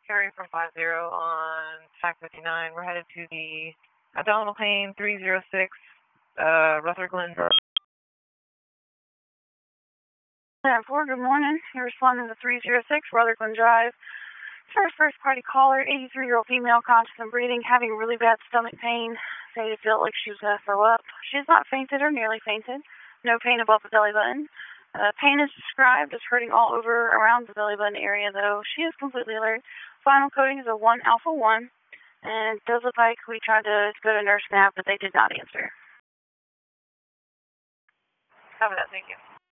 Carry from 50 on Track 59. We're headed to the abdominal pain 306, Rutherglen. 4, good morning. You're responding to 306 Rutherglen Drive. First party caller, 83-year-old female, conscious and breathing, having really bad stomach pain. Say it felt like she was going to throw up. She has not fainted or nearly fainted. No pain above the belly button. Pain is described as hurting all over around the belly button area, though she is completely alert. Final coding is a 1-alpha-1, and it does look like we tried to go to nurse nav, but they did not answer. Copy that, thank you.